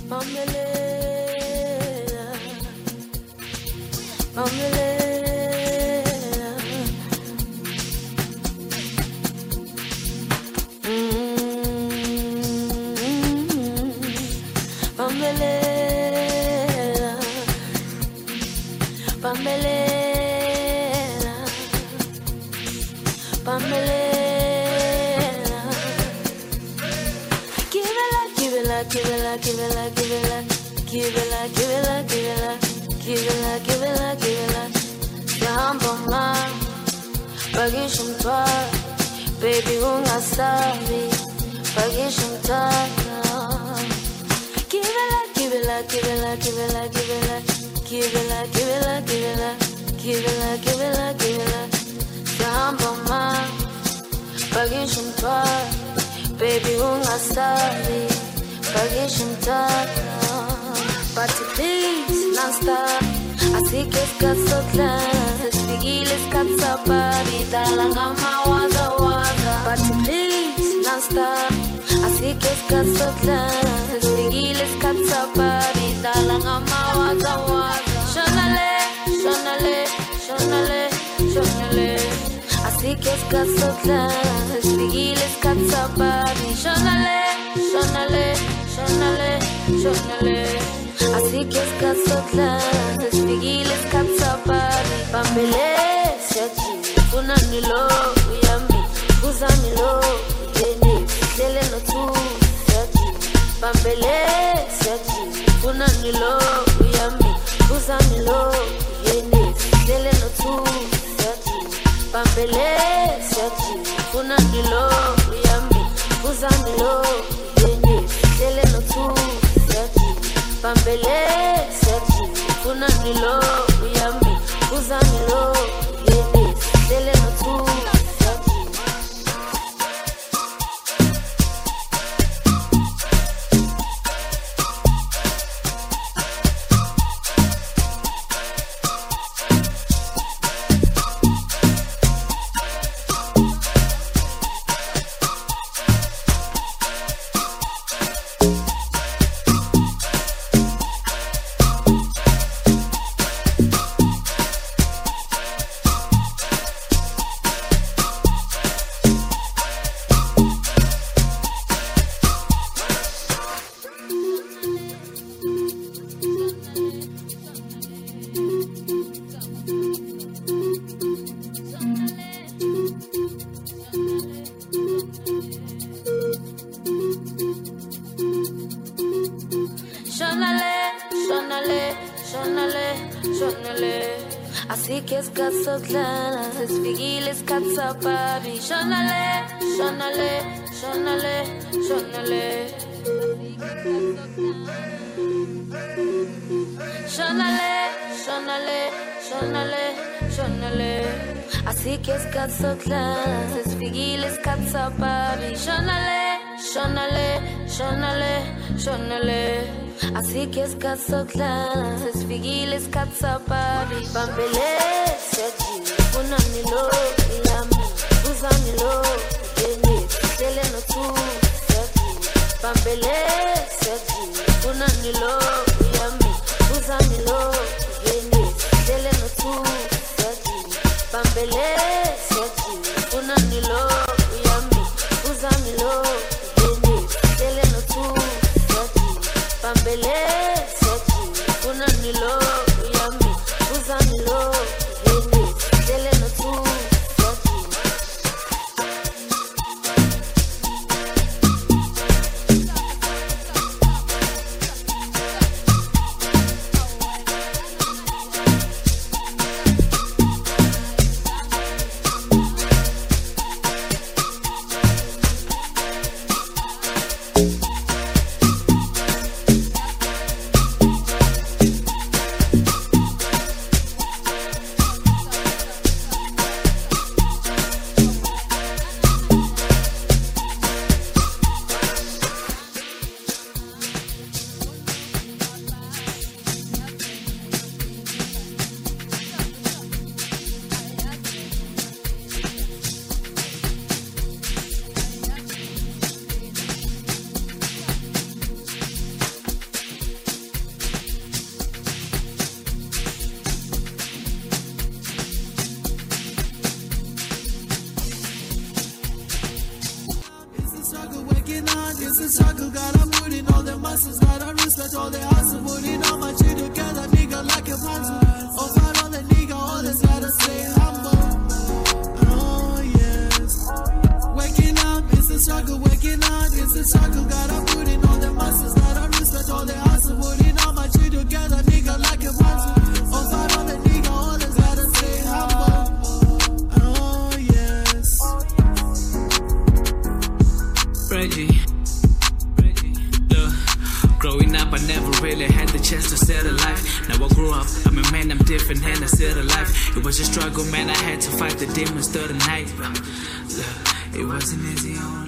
Bambelela, bambelela, bambelela, bambelela, bambelela. Give it like, give it like, give it like, give it like, give it like. Give it like, give it like, give it like, give it like, give it like, give it like. Yahamba ma, bakisha umthwalo, baby ungasabi, bakisha umthwalo. Give it like, give it like, give it like, give it like, give it like, give it like, give it like, give it like, give it like, give it like, give it like. Yahamba ma, bakisha umthwalo, baby ungasabi, bakisha umthwalo. But please, non-stop I see que escasotlas Esfigile escazapari Talangama waza waza But please, non-stop I see que escasotlas Esfigile escazapari Talangama waza waza Shonale, shonale, shonale, shonale I see que escasotlas Esfigile escazapari Shonale, shonale, shonale, shonale Así que escasotlas, esfigile escazapari Pambele, siachi, funanilo, uyami Kuzamilo, yeni, lele no tu, siachi Pambele, siachi, funanilo, uyami Kuzamilo, yeni, lele no tu, siachi Pambele, siachi, funanilo, uyami Kuzamilo, yeni, lele no tu, siachi Pambele, siachi, funanilo, uyami, kuzamilo, yeni, lele no tu, siachi. Así que escazotlas, esfigile escazapari Shonale, shonale, shonale, shonale Shonale, shonale, shonale, shonale Así que escazotlas, esfigile escazapari Shonale, shonale, shonale, shonale Así que escazotlas, esfigile escazapari Pambele, siachi, funanilo, uyami Kuzamilo, yeni, lele no tu, siachi Pambele, siachi, funanilo, uyami Kuzamilo, yeni, lele no tu, siachi Pambele, siachi, funanilo, uyami Kuzamilo, yeni, lele no tu, siachi Pambele, siachi, funanilo, uyami Kuzamilo, yeni, lele no tu, siachi struggle, gotta put in all the muscles, gotta respect all the hustle, putting all my shit together, nigga, like a puzzle. Over on the nigga, always gotta stay humble. Oh yes. Waking up, it's a struggle, waking up, it's a struggle, gotta put in all the muscles, gotta respect all the hustle, putting all my shit together, nigga, like a puzzle. Over on the nigga, always gotta stay humble. Oh yes. Reggie, look, growing up I never really had the chance to settle life. Now I grew up, I'm a man, I'm different and I settle life. It was a struggle, man, I had to fight the demons through the night. Look, it wasn't easy on